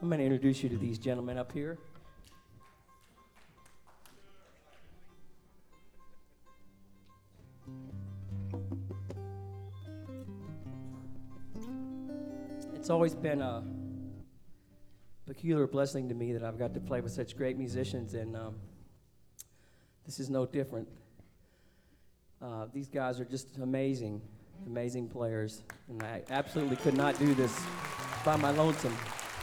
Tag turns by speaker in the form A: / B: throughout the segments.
A: I'm going to introduce you to these gentlemen up here. It's always been a peculiar blessing to me that I've got to play with such great musicians, and this is no different. These guys are just amazing players, and I absolutely could not do this by my lonesome.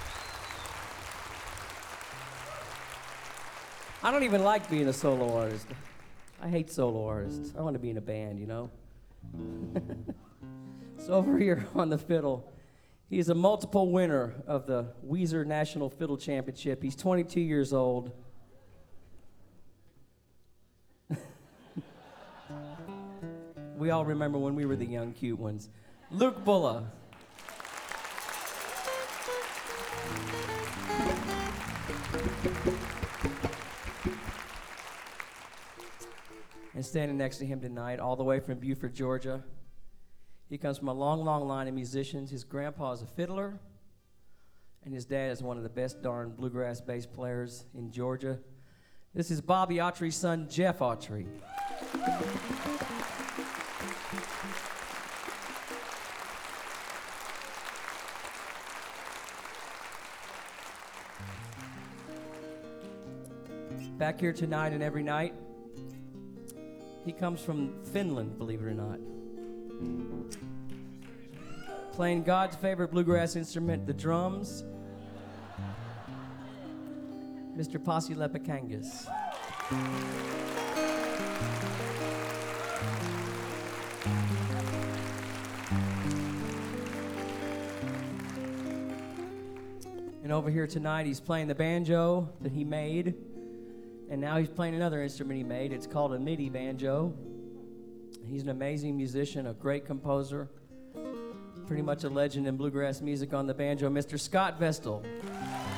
A: I don't even like being a solo artist. I hate solo artists. I want to be in a band, you know? So over here on the fiddle, he is a multiple winner of the Weezer National Fiddle Championship. He's 22 years old. We all remember when we were the young, cute ones. Luke Bulla. And standing next to him tonight, all the way from Buford, Georgia, he comes from a long, long line of musicians. His grandpa is a fiddler, and his dad is one of the best darn bluegrass bass players in Georgia. This is Bobby Autry's son, Jeff Autry. Back here tonight and every night, he comes from Finland, believe it or not. Playing God's favorite bluegrass instrument, the drums, Mr. Pasi Lepakangas. And over here tonight, he's playing the banjo that he made, and now he's playing another instrument he made. It's called a MIDI banjo. He's an amazing musician, a great composer, pretty much a legend in bluegrass music on the banjo, Mr. Scott Vestal.